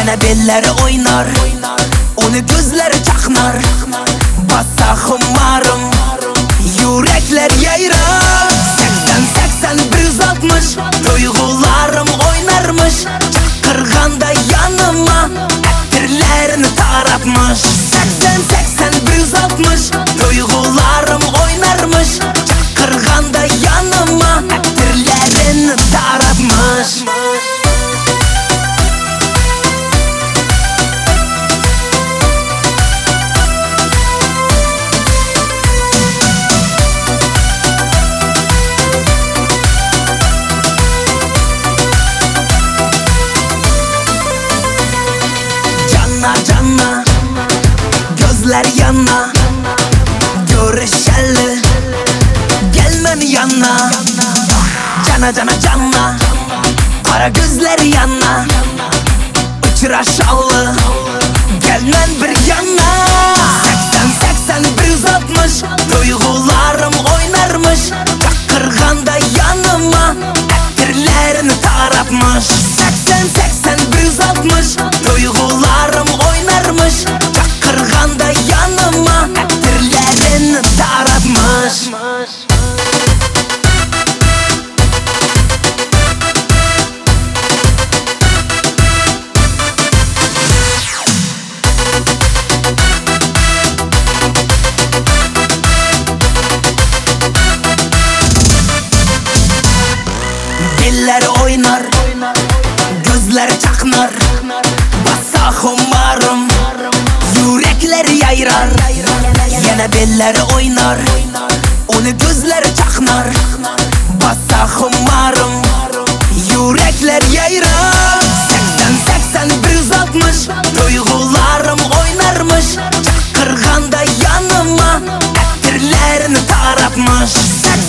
Yana belleri oynar, onu gözleri çaknar. Bassa xumarım, yürekler yayrar. 80-80-160 duygularım oynarmış. Çakırganda yanıma ettirlerini taratmış. 80-80-160 duygularım oynarmış. Çakırganda yanıma ettirlerini taratmış. Canna gözler yana, görüşeli gelmen yana. Cana kara gözler yana, uçraşalı gelmen bir yana. 80-80-160 duygularım oynarmış. Çakırganda yanıma ettirlerini taratmış. 80-80-160 duygularım oynarmış. Çakırganda yanıma ettirlerini taratmış. Dilleri oynar, gözleri çaknar. Bassa xumarım, yürekleri yayrar. Yana belleri oynar, onu gözleri çaknar. Bassa xumarım, yürekler yayrar. 80-80-160 duygularım oynarmış. Çakırganda yanıma ettirlerini taratmış.